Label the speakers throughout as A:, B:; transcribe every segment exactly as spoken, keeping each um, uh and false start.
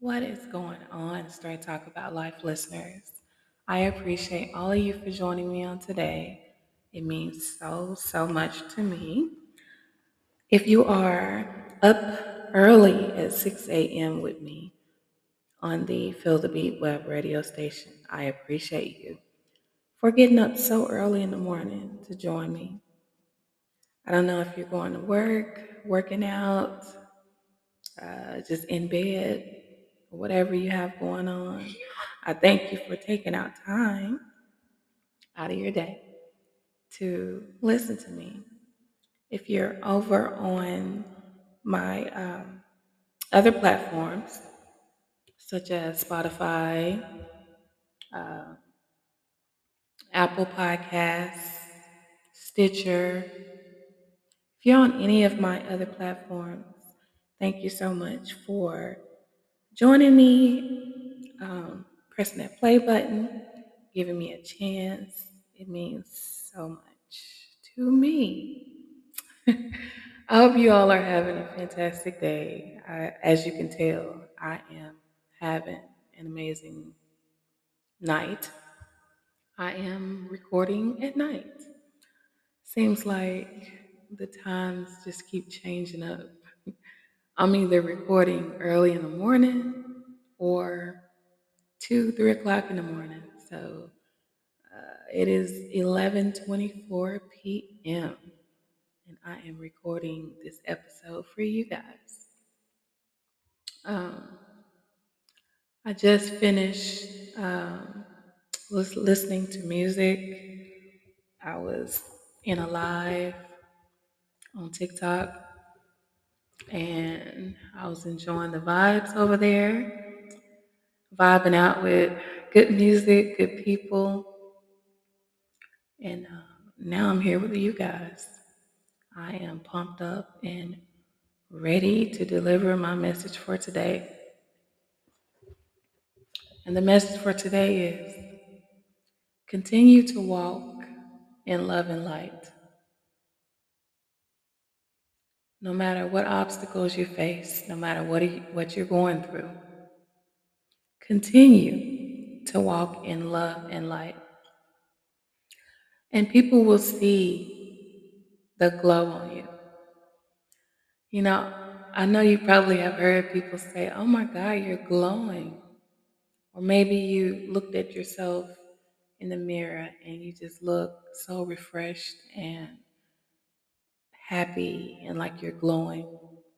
A: What is going on, Straight Talk About Life listeners? I appreciate all of you for joining me on today. It means so, so much to me. If you are up early at six a.m. with me on the Feel the Beat web radio station, I appreciate you for getting up so early in the morning to join me. I don't know if you're going to work, working out, uh, just in bed, whatever you have going on. I thank you for taking out time out of your day to listen to me. If you're over on my um, other platforms, such as Spotify, uh, Apple Podcasts, Stitcher, if you're on any of my other platforms, thank you so much for joining me, um, pressing that play button, giving me a chance. It means so much to me. I hope you all are having a fantastic day. I, as you can tell, I am having an amazing night. I am recording at night. Seems like the times just keep changing up. I'm either recording early in the morning or two, three o'clock in the morning. So uh, it is eleven twenty-four p.m. and I am recording this episode for you guys. Um, I just finished um, was listening to music. I was in a live on TikTok and I was enjoying the vibes over there, vibing out with good music, good people. And uh, now I'm here with you guys. I am pumped up and ready to deliver my message for today. And the message for today is continue to walk in love and light. No matter what obstacles you face, no matter what, you, what you're going through, continue to walk in love and light. And people will see the glow on you. You know, I know you probably have heard people say, oh my God, you're glowing. Or maybe you looked at yourself in the mirror and you just look so refreshed and happy and like you're glowing.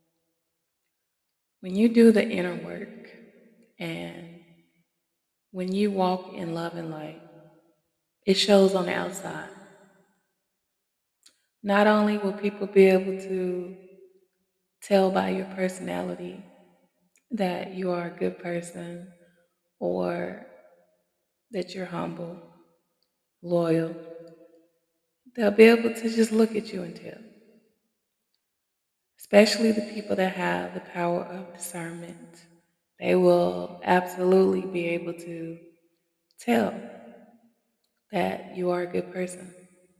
A: When you do the inner work and when you walk in love and light, it shows on the outside. Not only will people be able to tell by your personality that you are a good person or that you're humble, loyal, they'll be able to just look at you and tell. Especially the people that have the power of discernment. They will absolutely be able to tell that you are a good person.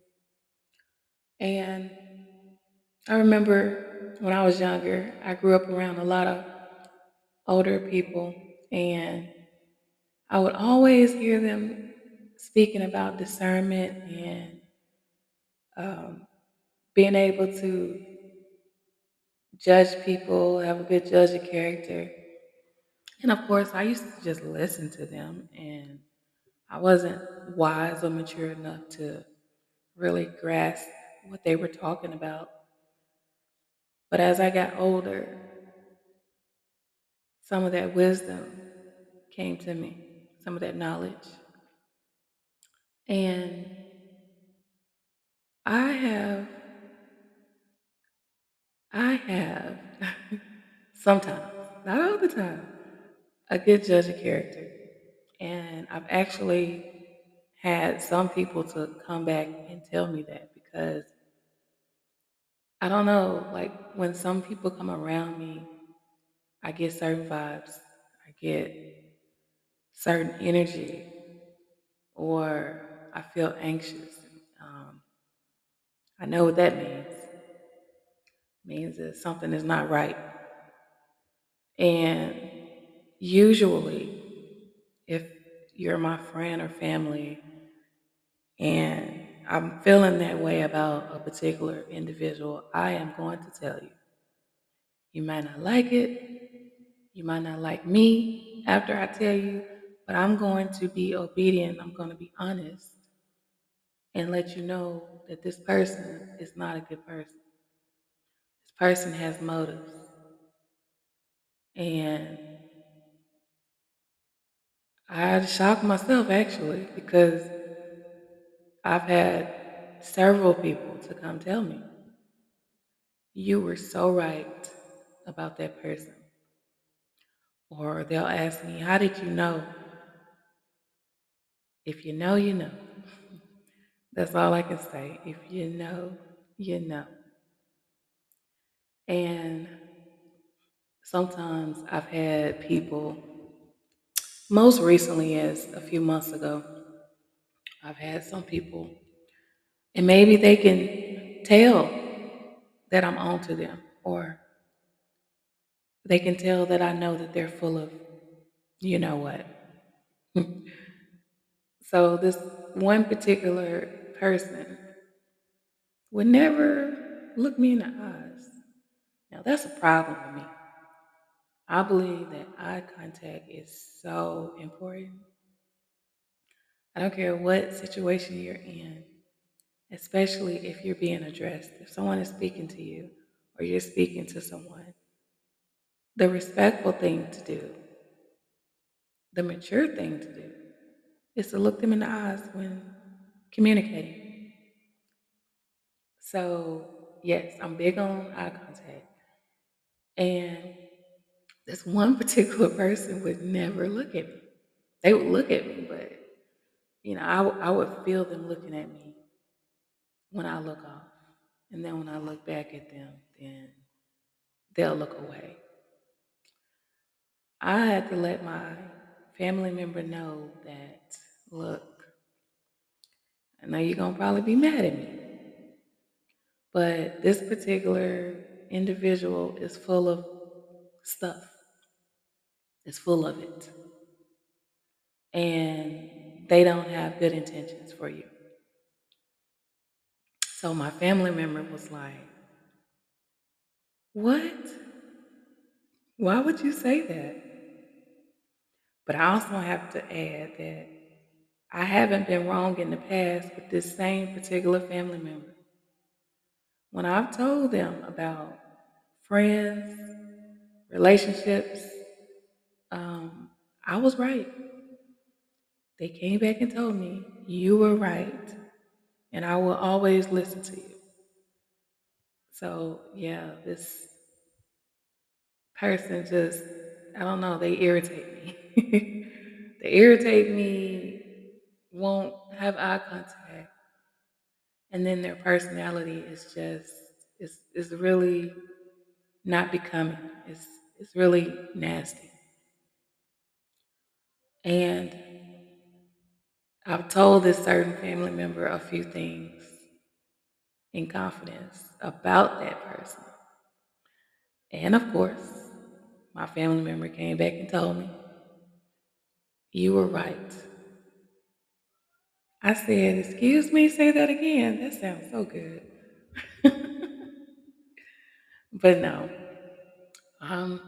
A: And I remember when I was younger, I grew up around a lot of older people, and I would always hear them speaking about discernment and um, being able to judge people, have a good judge of character. And of course, I used to just listen to them, and I wasn't wise or mature enough to really grasp what they were talking about. But as I got older, some of that wisdom came to me, some of that knowledge. And I have, I have sometimes, not all the time, a good judge of character. And I've actually had some people to come back and tell me that because I don't know, like when some people come around me, I get certain vibes, I get certain energy, or I feel anxious. Um, I know what that means. It means that something is not right. And usually, if you're my friend or family and I'm feeling that way about a particular individual, I am going to tell you. You might not like it, you might not like me after I tell you, but I'm going to be obedient. I'm going to be honest and let you know that this person is not a good person. This person has motives. And I shocked myself actually because I've had several people to come tell me, you were so right about that person. Or they'll ask me, how did you know? If you know, you know. That's all I can say. If you know, you know. And sometimes I've had people, most recently, as a few months ago, I've had some people, and maybe they can tell that I'm on to them, or they can tell that I know that they're full of, you know what. So this one particular person would never look me in the eyes. Now that's a problem with me. I believe that eye contact is so important. I don't care what situation you're in, especially if you're being addressed. If someone is speaking to you or you're speaking to someone, the respectful thing to do, the mature thing to do, is to look them in the eyes when communicating. So, yes, I'm big on eye contact. And this one particular person would never look at me. They would look at me, but you know, I, w- I would feel them looking at me when I look off. And then when I look back at them, then they'll look away. I had to let my family member know that, look, I know you're going to probably be mad at me, but this particular individual is full of stuff, is full of it. And they don't have good intentions for you. So my family member was like, what? Why would you say that? But I also have to add that I haven't been wrong in the past with this same particular family member. When I've told them about friends, relationships, um, I was right. They came back and told me, you were right, and I will always listen to you. So, yeah, this person just, I don't know, they irritate me. They irritate me, won't have eye contact, and then their personality is just, it's, it's really not becoming. It's, it's really nasty. And I've told this certain family member a few things in confidence about that person. And of course, my family member came back and told me, you were right. I said, excuse me, say that again. That sounds so good. But no, um,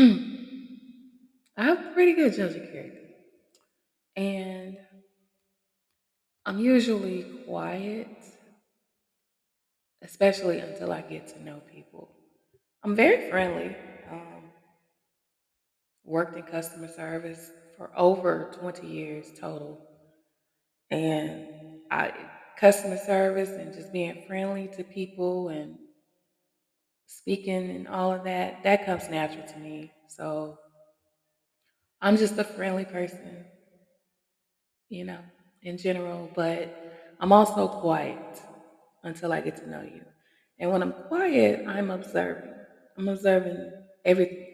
A: I'm a pretty good judge of character. And I'm usually quiet, especially until I get to know people. I'm very friendly. Um, worked in customer service for over twenty years total. And I customer service and just being friendly to people and speaking and all of that, that comes natural to me. So I'm just a friendly person, you know, in general, but I'm also quiet until I get to know you. And when I'm quiet, I'm observing. I'm observing everything.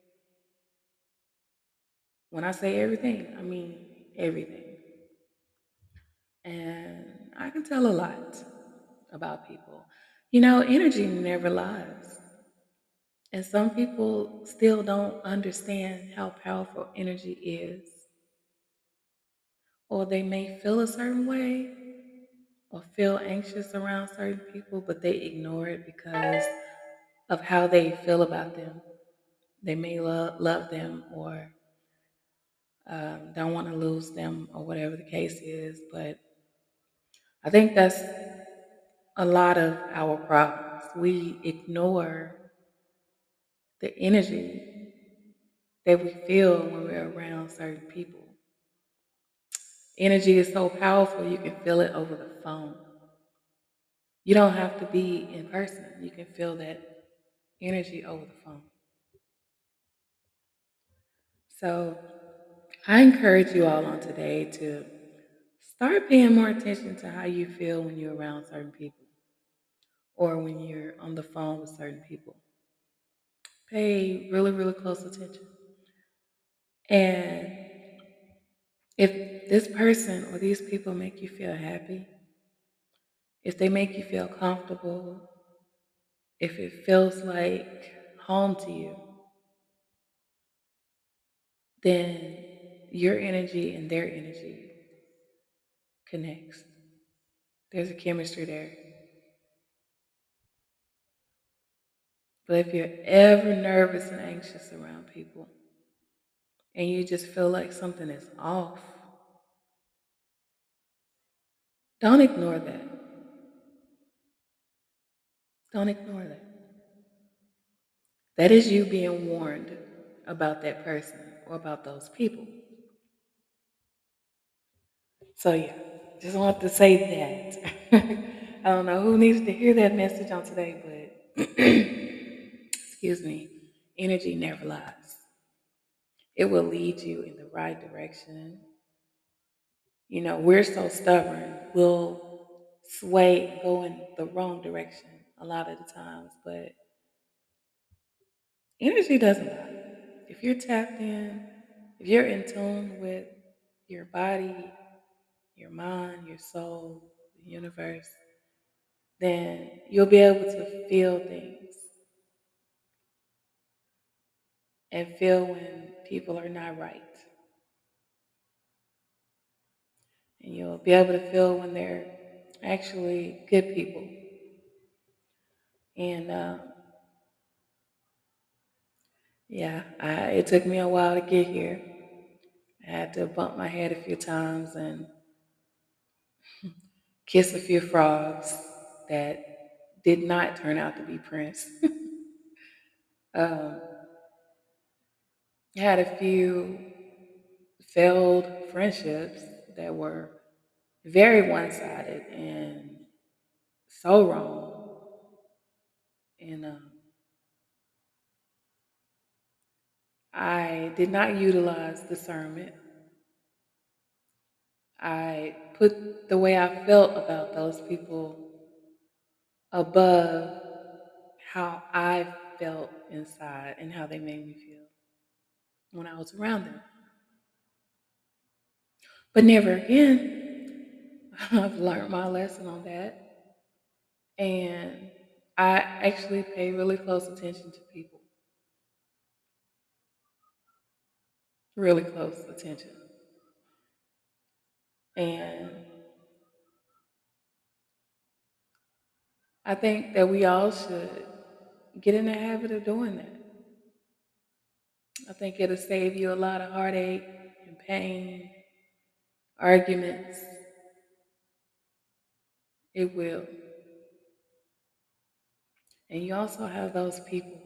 A: When I say everything, I mean everything. And I can tell a lot about people. You know, energy never lies. And some people still don't understand how powerful energy is, or they may feel a certain way or feel anxious around certain people, but they ignore it because of how they feel about them. They may lo- love them or um, don't want to lose them or whatever the case is. But I think that's a lot of our problems. We ignore the energy that we feel when we're around certain people. Energy is so powerful, you can feel it over the phone. You don't have to be in person, you can feel that energy over the phone. So I encourage you all on today to start paying more attention to how you feel when you're around certain people or when you're on the phone with certain people. Pay really, really close attention. And if this person or these people make you feel happy, if they make you feel comfortable, if it feels like home to you, then your energy and their energy connects. There's a chemistry there. But if you're ever nervous and anxious around people and you just feel like something is off, don't ignore that. Don't ignore that. That is you being warned about that person or about those people. So, yeah, just want to say that. I don't know who needs to hear that message on today, but excuse me, energy never lies. It will lead you in the right direction. You know, we're so stubborn, we'll sway and go in the wrong direction a lot of the times, but energy doesn't lie. If you're tapped in, if you're in tune with your body, your mind, your soul, the universe, then you'll be able to feel things and feel when people are not right. And you'll be able to feel when they're actually good people. And um, yeah, I, it took me a while to get here. I had to bump my head a few times and kiss a few frogs that did not turn out to be Prince. um, I had a few failed friendships that were very one sided and so wrong. And um, I did not utilize discernment. I put the way I felt about those people above how I felt inside and how they made me feel when I was around them. But never again. I've learned my lesson on that. And I actually pay really close attention to people, really close attention. And I think that we all should get in the habit of doing that. I think it'll save you a lot of heartache and pain, arguments. It will. And you also have those people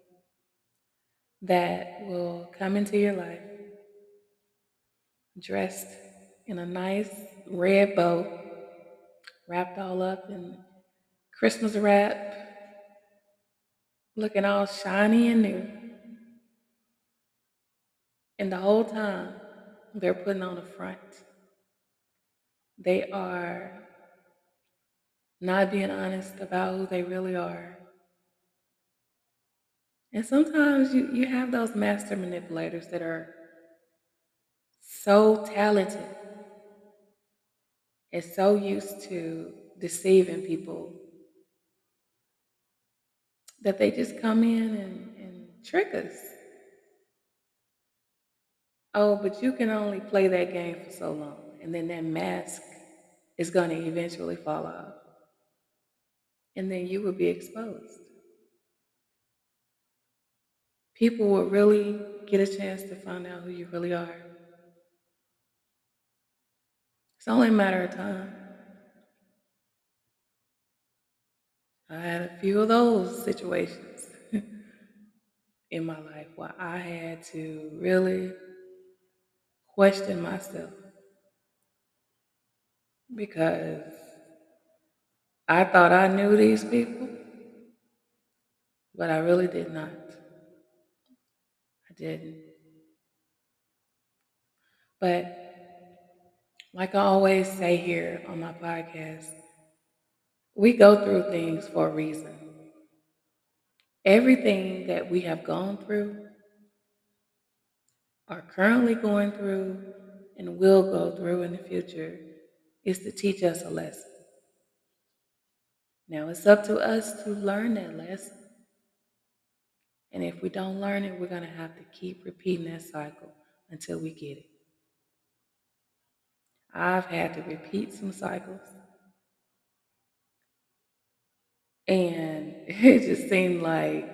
A: that will come into your life dressed in a nice red bow, wrapped all up in Christmas wrap, looking all shiny and new. And the whole time, they're putting on a front. They are not being honest about who they really are. And sometimes you, you have those master manipulators that are so talented and so used to deceiving people that they just come in and, and trick us. Oh, but you can only play that game for so long, and then that mask is going to eventually fall off, and then you will be exposed. People will really get a chance to find out who you really are. It's only a matter of time. I had a few of those situations in my life where I had to really question myself because I thought I knew these people, but I really did not. I didn't. But like I always say here on my podcast, we go through things for a reason. Everything that we have gone through, are currently going through, and will go through in the future is to teach us a lesson. Now it's up to us to learn that lesson. And if we don't learn it, we're going to have to keep repeating that cycle until we get it. I've had to repeat some cycles. And it just seemed like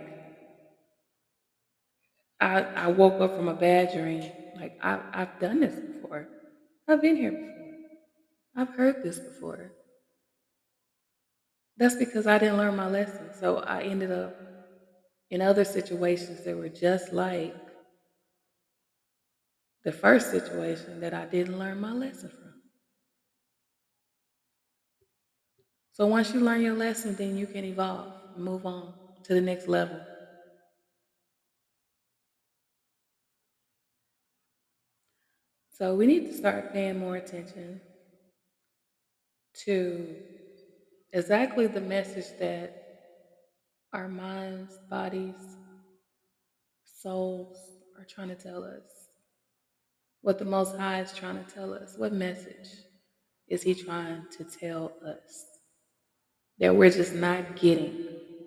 A: I, I woke up from a bad dream. Like, I, I've done this before. I've been here before. I've heard this before. That's because I didn't learn my lesson. So I ended up in other situations that were just like the first situation that I didn't learn my lesson from. So once you learn your lesson, then you can evolve, move on to the next level. So we need to start paying more attention to exactly the message that our minds, bodies, souls are trying to tell us. What the Most High is trying to tell us. What message is He trying to tell us that we're just not getting?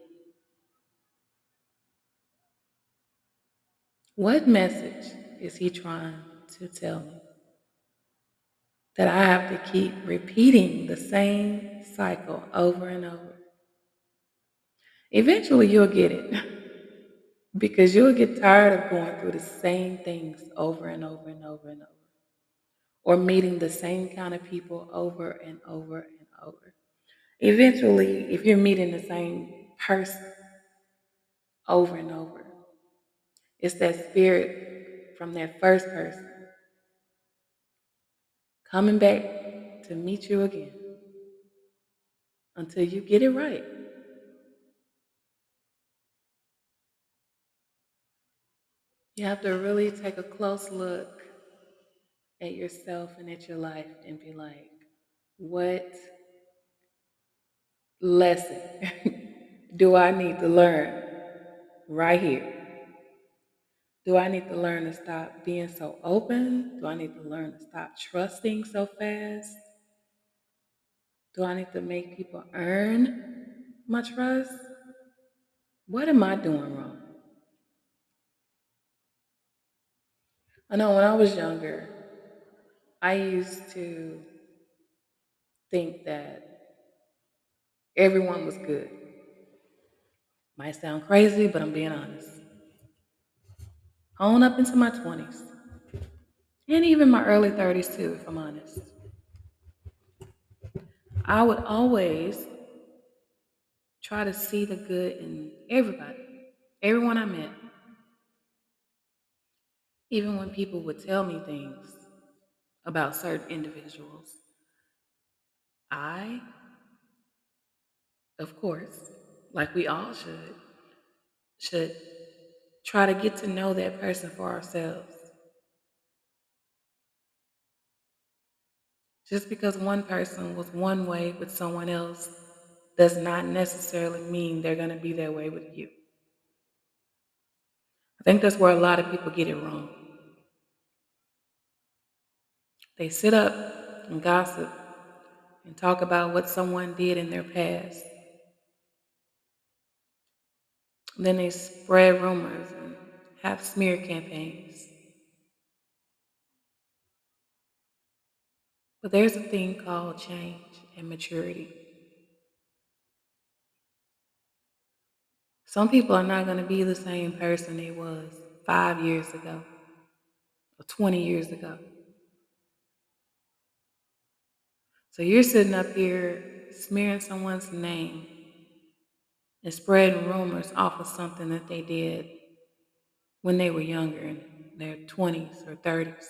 A: What message is He trying to tell me? That I have to keep repeating the same cycle over and over. Eventually, you'll get it because you'll get tired of going through the same things over and over and over and over, or meeting the same kind of people over and over and over. Eventually, if you're meeting the same person over and over, it's that spirit from that first person coming back to meet you again until you get it right. You have to really take a close look at yourself and at your life and be like, what lesson do I need to learn right here? Do I need to learn to stop being so open? Do I need to learn to stop trusting so fast? Do I need to make people earn my trust? What am I doing wrong? I know when I was younger, I used to think that everyone was good. Might sound crazy, but I'm being honest. On up into my twenties, and even my early thirties too, if I'm honest. I would always try to see the good in everybody, everyone I met. Even when people would tell me things about certain individuals, I, of course, like we all should, should try to get to know that person for ourselves. Just because one person was one way with someone else does not necessarily mean they're going to be that way with you. I think that's where a lot of people get it wrong. They sit up and gossip and talk about what someone did in their past. Then they spread rumors and have smear campaigns. But there's a thing called change and maturity. Some people are not going to be the same person they was five years ago or twenty years ago. So you're sitting up here smearing someone's name and spreading rumors off of something that they did when they were younger, in their twenties or thirties.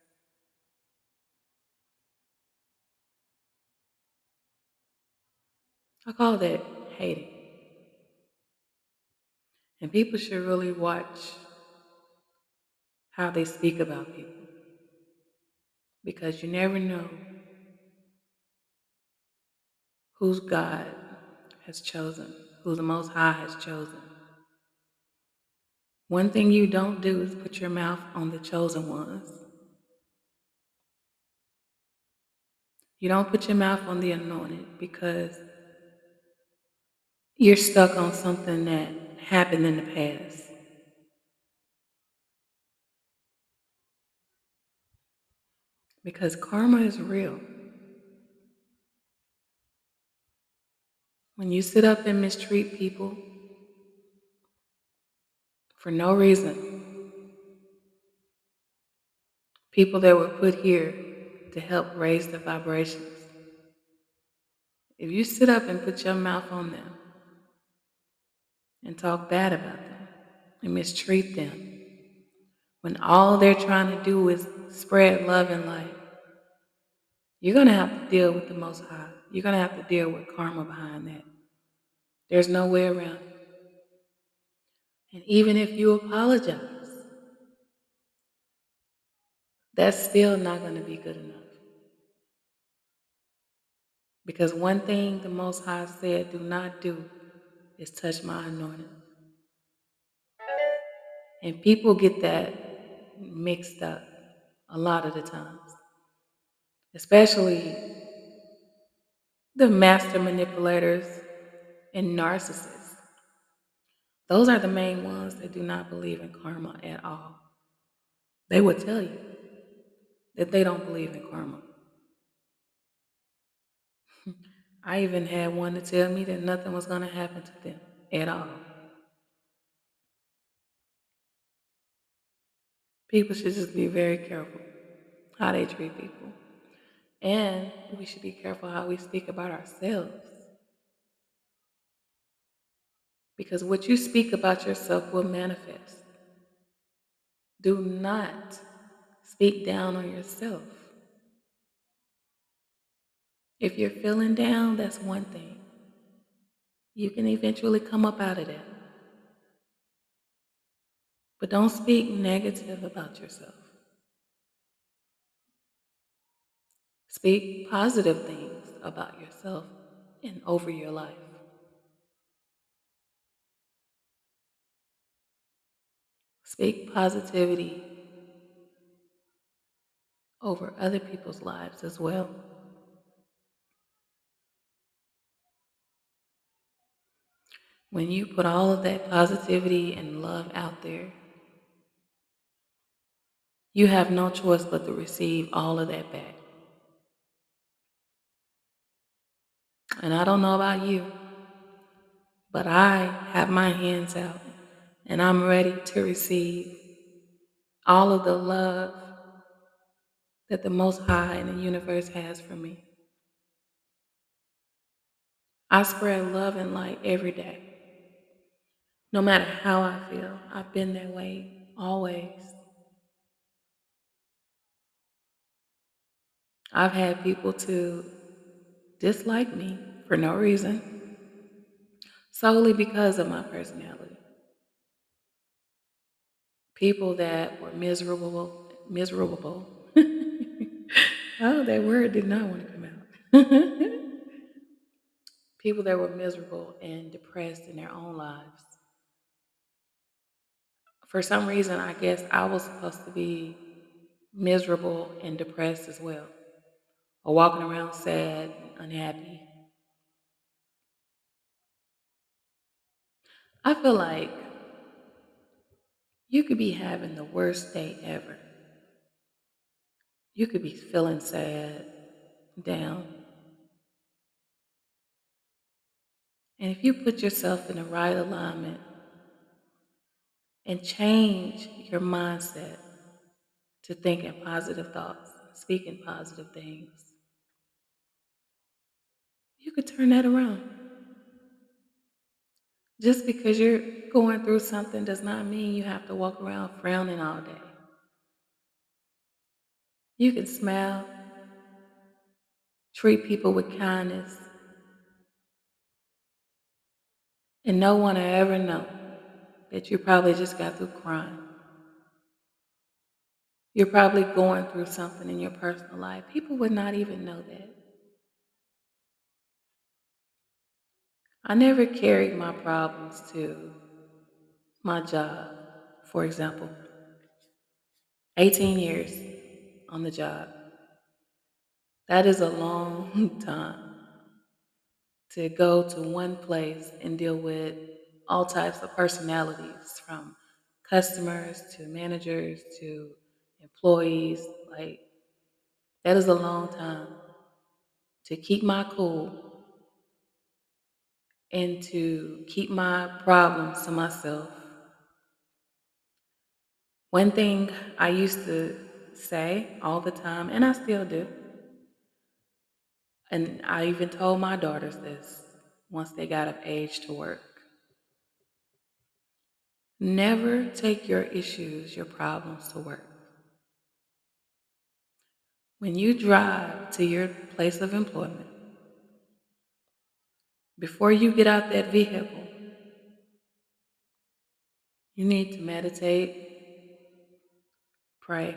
A: I call that hating. And people should really watch how they speak about people because you never know whose God has chosen, who the Most High has chosen. One thing you don't do is put your mouth on the chosen ones. You don't put your mouth on the anointed because you're stuck on something that happened in the past. Because karma is real. When you sit up and mistreat people for no reason, people that were put here to help raise the vibrations, if you sit up and put your mouth on them and talk bad about them and mistreat them, when all they're trying to do is spread love and light, you're going to have to deal with the Most High. You're going to have to deal with karma behind that. There's no way around it. And even if you apologize, that's still not going to be good enough. Because one thing the Most High said, do not do, is touch my anointing. And people get that mixed up a lot of the times, especially the master manipulators and narcissists. Those are the main ones that do not believe in karma at all. They would tell you that they don't believe in karma. I even had one to tell me that nothing was going to happen to them at all. People should just be very careful how they treat people. And we should be careful how we speak about ourselves. Because what you speak about yourself will manifest. Do not speak down on yourself. If you're feeling down, that's one thing. You can eventually come up out of that. But don't speak negative about yourself. Speak positive things about yourself and over your life. Speak positivity over other people's lives as well. When you put all of that positivity and love out there, you have no choice but to receive all of that back. And I don't know about you, but I have my hands out and I'm ready to receive all of the love that the Most High and the universe has for me. I spread love and light every day. No matter how I feel, I've been that way always. I've had people to dislike me for no reason, solely because of my personality. People that were miserable, miserable. Oh, that word did not want to come out. People that were miserable and depressed in their own lives. For some reason, I guess I was supposed to be miserable and depressed as well, or walking around sad, unhappy. I feel like You could be having the worst day ever. You could be feeling sad, down. And if you put yourself in the right alignment and change your mindset to thinking positive thoughts, speaking positive things, you could turn that around. Just because you're going through something does not mean you have to walk around frowning all day. You can smile, treat people with kindness, and no one will ever know that you probably just got through crying. You're probably going through something in your personal life. People would not even know that. I never carried my problems to my job. For example, eighteen years on the job. That is a long time to go to one place and deal with all types of personalities, from customers to managers to employees. Like, that is a long time to keep my cool and to keep my problems to myself. One thing I used to say all the time, and I still do, and I even told my daughters this once they got of age to work: never take your issues, your problems to work. When you drive to your place of employment, before you get out that vehicle, you need to meditate, pray,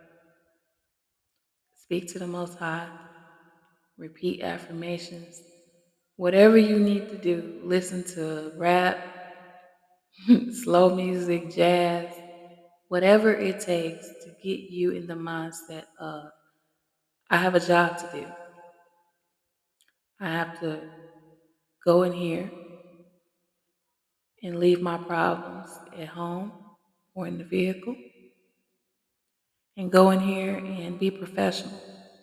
A: speak to the Most High, repeat affirmations, whatever you need to do. Listen to rap, slow music, jazz, whatever it takes to get you in the mindset of, I have a job to do. I have to go in here and leave my problems at home or in the vehicle and go in here and be professional.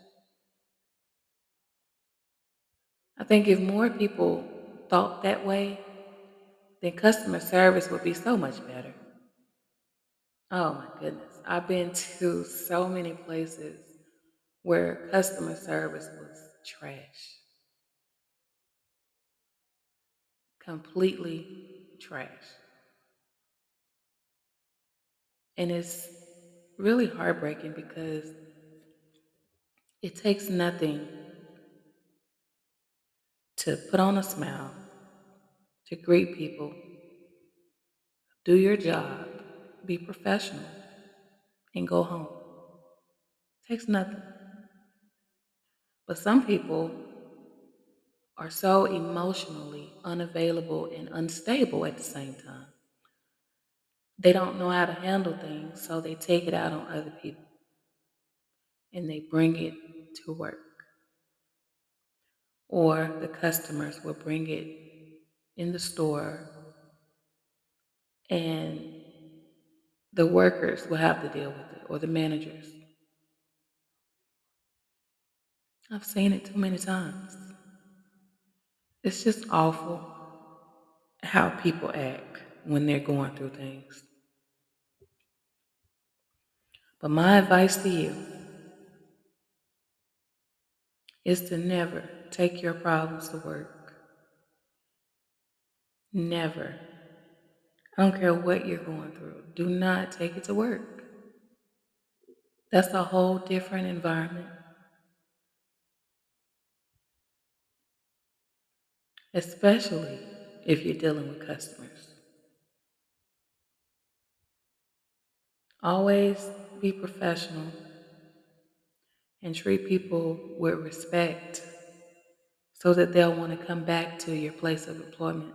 A: I think if more people thought that way, then customer service would be so much better. Oh my goodness. I've been to so many places where customer service was trash. Completely trash. And it's really heartbreaking because it takes nothing to put on a smile, to greet people, do your job, be professional, and go home. It takes nothing. But some people are so emotionally unavailable and unstable at the same time. They don't know how to handle things, so they take it out on other people and they bring it to work. Or the customers will bring it in the store and the workers will have to deal with it, or the managers. I've seen it too many times. It's just awful how people act when they're going through things. But my advice to you is to never take your problems to work. Never. I don't care what you're going through. Do not take it to work. That's a whole different environment, especially if you're dealing with customers. Always be professional and treat people with respect so that they'll want to come back to your place of employment.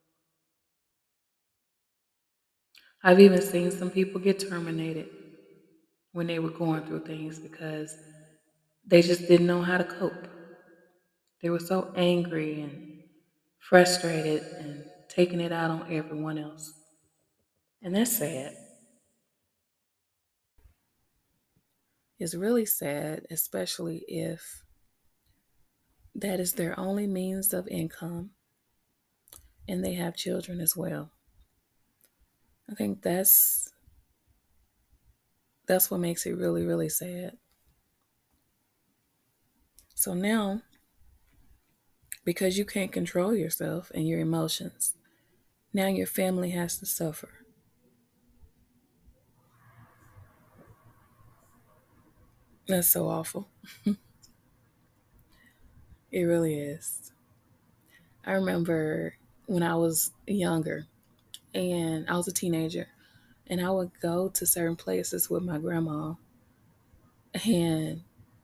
A: I've even seen some people get terminated when they were going through things because they just didn't know how to cope. They were so angry and frustrated and taking it out on everyone else. And that's sad. It's really sad, especially if that is their only means of income and they have children as well. I think that's that's what makes it really, really sad. So now, because you can't control yourself and your emotions, now your family has to suffer. That's so awful. It really is. I remember when I was younger and I was a teenager, and I would go to certain places with my grandma, and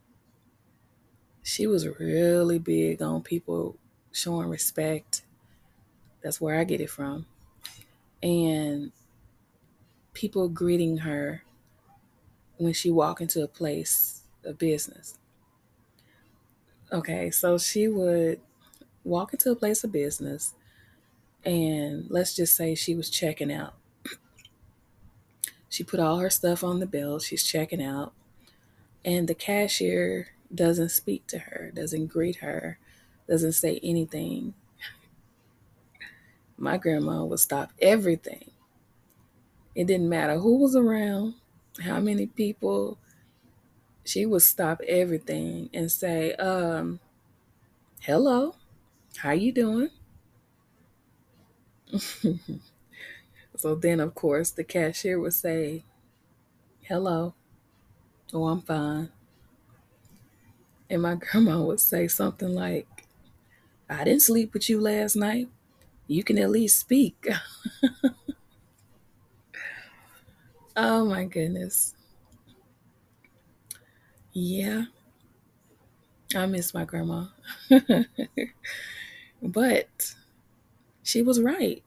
A: she was really big on people showing respect. That's where I get it from. And people greeting her when she walked into a place of business. Okay, so she would walk into a place of business, and let's just say she was checking out. She put all her stuff on the belt, she's checking out, and the cashier doesn't speak to her, doesn't greet her, doesn't say anything. My grandma would stop everything. It didn't matter who was around, how many people, she would stop everything and say, um, hello, how you doing? So then, of course, the cashier would say, hello, oh, I'm fine. And my grandma would say something like, I didn't sleep with you last night. You can at least speak. Oh my goodness. Yeah, I miss my grandma. But she was right.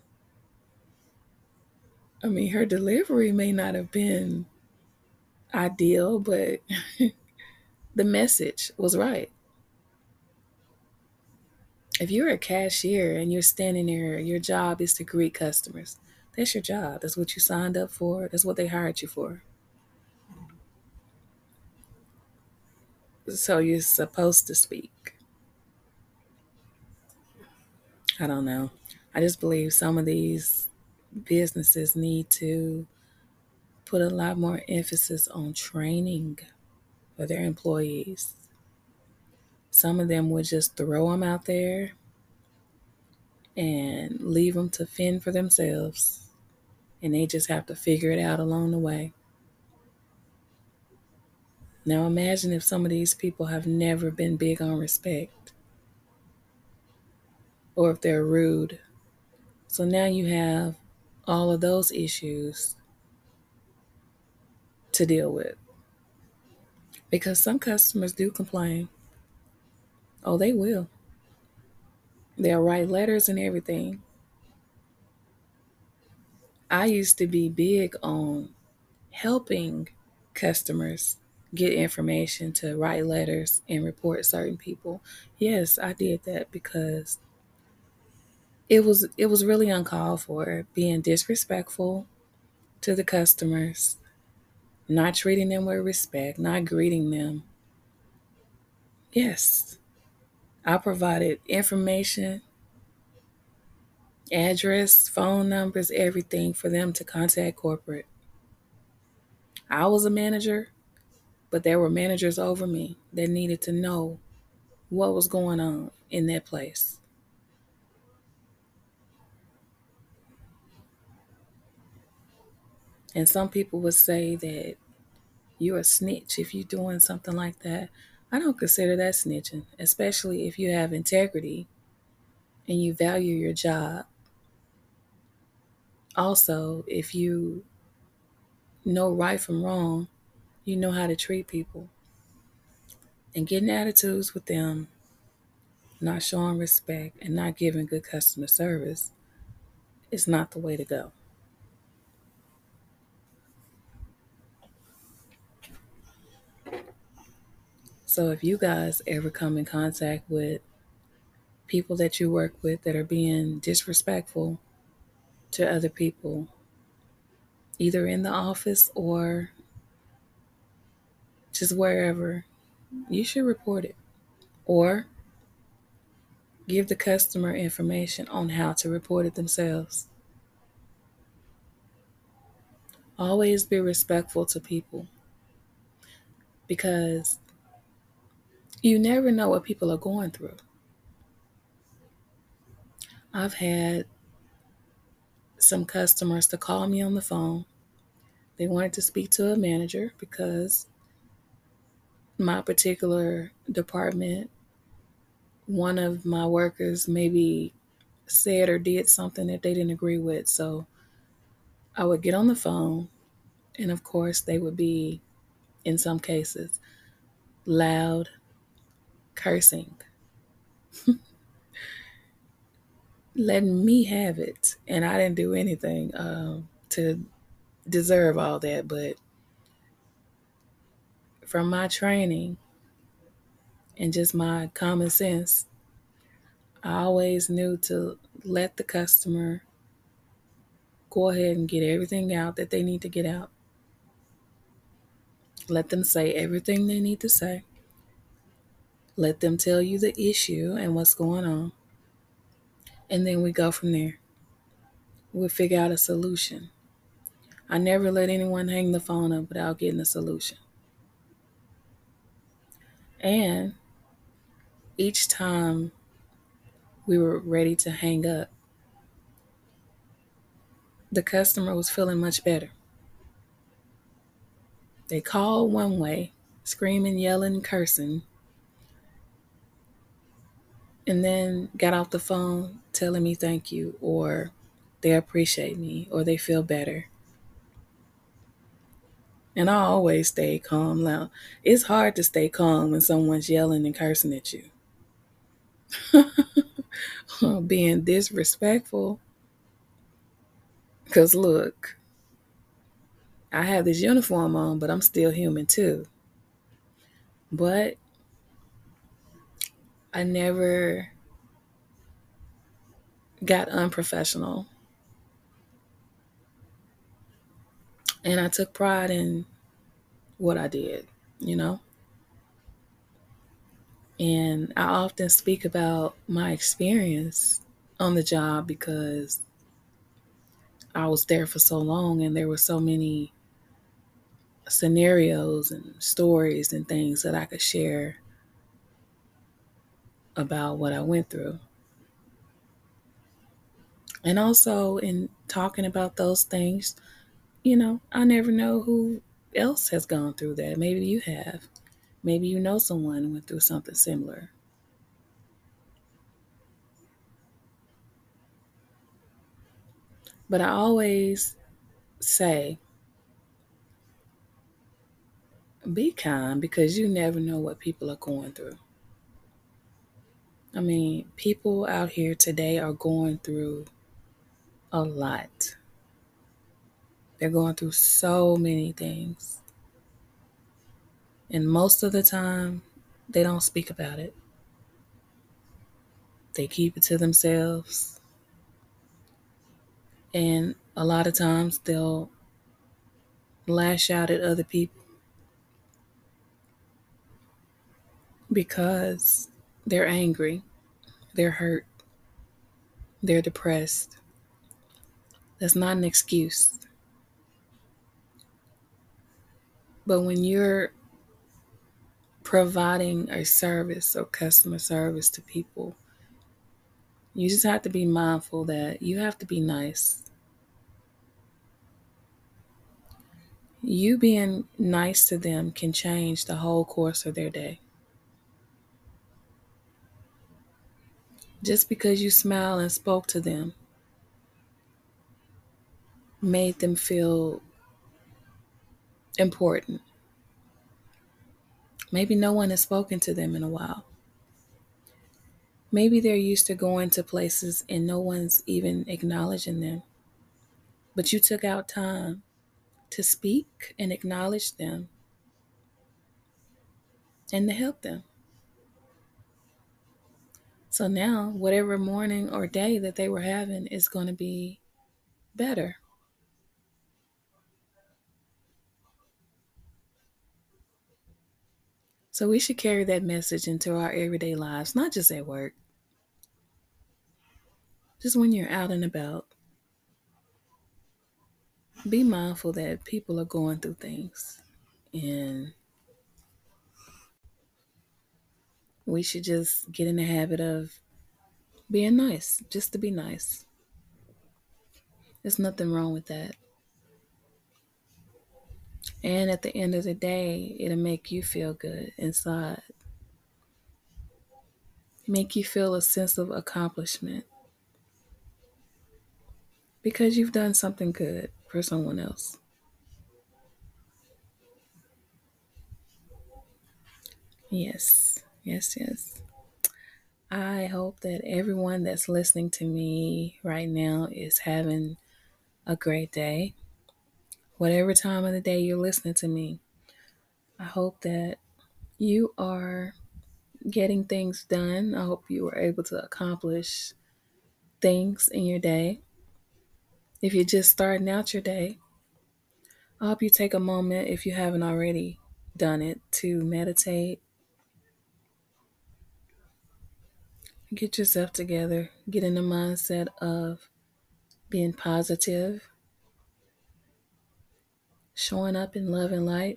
A: I mean, her delivery may not have been ideal, but the message was right. If you're a cashier and you're standing there, your job is to greet customers. That's your job. That's what you signed up for. That's what they hired you for. So you're supposed to speak. I don't know. I just believe some of these businesses need to put a lot more emphasis on training for their employees. Some of them would just throw them out there and leave them to fend for themselves, and they just have to figure it out along the way. Now imagine if some of these people have never been big on respect, or if they're rude. So now you have all of those issues to deal with, because some customers do complain. Oh, they will. They'll write letters and everything. I used to be big on helping customers get information to write letters and report certain people. Yes, I did that because it was it was really uncalled for, being disrespectful to the customers, not treating them with respect, not greeting them. Yes, I provided information, address, phone numbers, everything for them to contact corporate. I was a manager, but there were managers over me that needed to know what was going on in that place. And some people would say that you're a snitch if you're doing something like that. I don't consider that snitching, especially if you have integrity and you value your job. Also, if you know right from wrong, you know how to treat people. And getting attitudes with them, not showing respect, and not giving good customer service is not the way to go. So if you guys ever come in contact with people that you work with that are being disrespectful to other people, either in the office or just wherever, you should report it or give the customer information on how to report it themselves. Always be respectful to people because you never know what people are going through. I've had some customers to call me on the phone. They wanted to speak to a manager because my particular department, one of my workers maybe said or did something that they didn't agree with. So I would get on the phone, and of course, they would be, in some cases, loud, cursing, letting me have it. And I didn't do anything um, to deserve all that. But from my training and just my common sense, I always knew to let the customer go ahead and get everything out that they need to get out. Let them say everything they need to say. Let them tell you the issue and what's going on. And then we go from there. We'll figure out a solution. I never let anyone hang the phone up without getting a solution. And each time we were ready to hang up, the customer was feeling much better. They called one way, screaming, yelling, cursing, and then got off the phone telling me thank you, or they appreciate me, or they feel better. And I always stay calm. Now, it's hard to stay calm when someone's yelling and cursing at you. Being disrespectful. Because look, I have this uniform on, but I'm still human too. But I never got unprofessional. And I took pride in what I did, you know? And I often speak about my experience on the job because I was there for so long and there were so many scenarios and stories and things that I could share about what I went through. And also in talking about those things, you know, I never know who else has gone through that. Maybe you have. Maybe you know someone who went through something similar. But I always say, be kind because you never know what people are going through. I mean, people out here today are going through a lot. They're going through so many things. And most of the time, they don't speak about it. They keep it to themselves. And a lot of times, they'll lash out at other people because they're angry, they're hurt, they're depressed. That's not an excuse. But when you're providing a service or customer service to people, you just have to be mindful that you have to be nice. You being nice to them can change the whole course of their day. Just because you smiled and spoke to them made them feel important. Maybe no one has spoken to them in a while. Maybe they're used to going to places and no one's even acknowledging them. But you took out time to speak and acknowledge them and to help them. So now, whatever morning or day that they were having is going to be better. So we should carry that message into our everyday lives, not just at work, just when you're out and about. Be mindful that people are going through things, and we should just get in the habit of being nice, just to be nice. There's nothing wrong with that. And at the end of the day, it'll make you feel good inside, make you feel a sense of accomplishment because you've done something good for someone else. Yes, yes, yes. I hope that everyone that's listening to me right now is having a great day. Whatever time of the day you're listening to me, I hope that you are getting things done. I hope you were able to accomplish things in your day. If you're just starting out your day, I hope you take a moment, if you haven't already done it, to meditate, get yourself together, get in the mindset of being positive, showing up in love and light,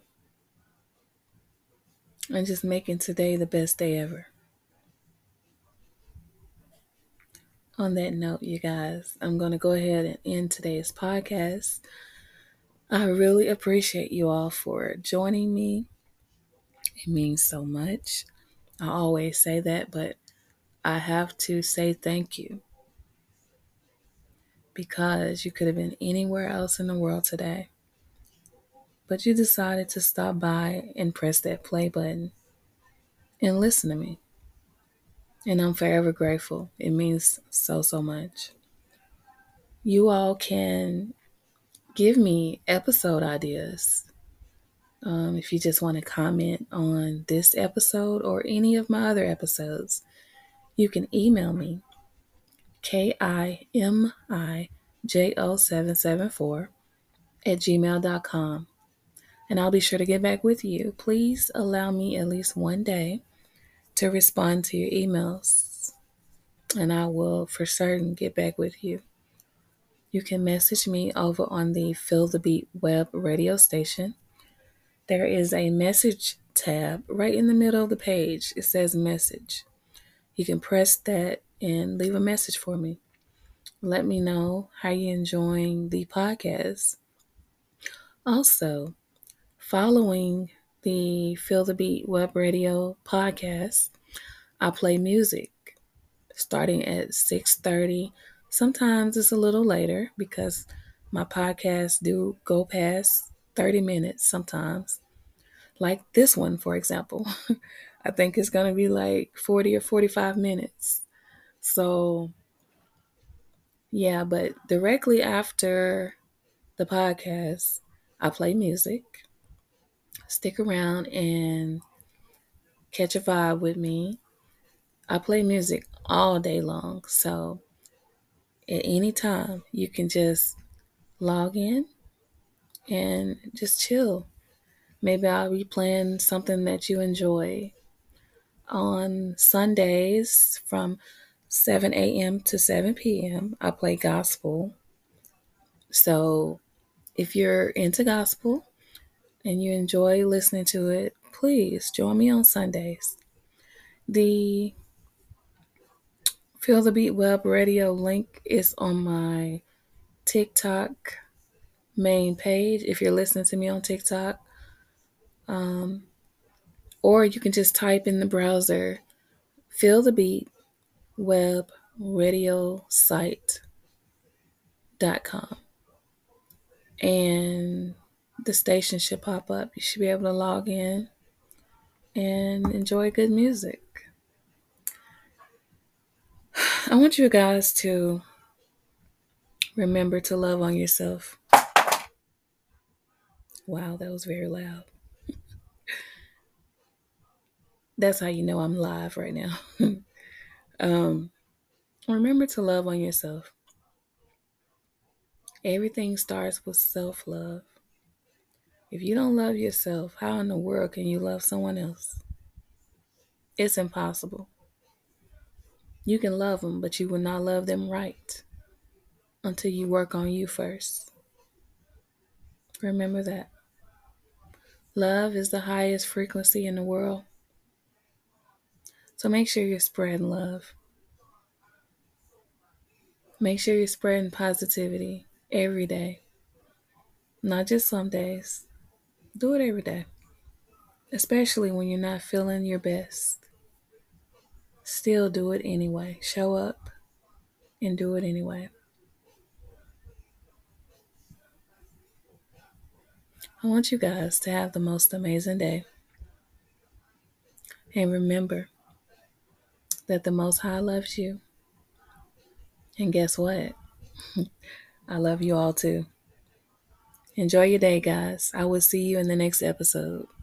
A: and just making today the best day ever. On that note, you guys, I'm going to go ahead and end today's podcast. I really appreciate you all for joining me. It means so much. I always say that, but I have to say thank you because you could have been anywhere else in the world today, but you decided to stop by and press that play button and listen to me. And I'm forever grateful. It means so, so much. You all can give me episode ideas. Um, if you just want to comment on this episode or any of my other episodes, you can email me, K I M I J O seven seven four at gmail dot com, and I'll be sure to get back with you. Please allow me at least one day to respond to your emails, and I will for certain get back with you. You can message me over on the Feel the Beat web radio station. There is a message tab right in the middle of the page. It says message. You can press that and leave a message for me. Let me know how you're enjoying the podcast. Also, following the Feel the Beat web radio podcast, I play music starting at six thirty. Sometimes it's a little later because my podcasts do go past thirty minutes sometimes. Like this one, for example. I think it's going to be like forty or forty-five minutes. So, yeah, but directly after the podcast, I play music. Stick around and catch a vibe with me. I play music all day long. So, at any time, you can just log in and just chill. Maybe I'll be playing something that you enjoy. On Sundays from seven a.m. to seven p.m., I play gospel. So if you're into gospel and you enjoy listening to it, please join me on Sundays. The Feel the Beat Web Radio link is on my TikTok main page if you're listening to me on TikTok. Um, or you can just type in the browser Feel the Beat Web Radio Site dot com, and the station should pop up. You should be able to log in and enjoy good music. I want you guys to remember to love on yourself. Wow, that was very loud. That's how you know I'm live right now. um, remember to love on yourself. Everything starts with self-love. If you don't love yourself, how in the world can you love someone else? It's impossible. You can love them, but you will not love them right until you work on you first. Remember that. Love is the highest frequency in the world. So make sure you're spreading love. Make sure you're spreading positivity every day, not just some days. Do it every day, especially when you're not feeling your best. Still do it anyway. Show up and do it anyway. I want you guys to have the most amazing day. And remember that the Most High loves you. And guess what? I love you all too. Enjoy your day, guys. I will see you in the next episode.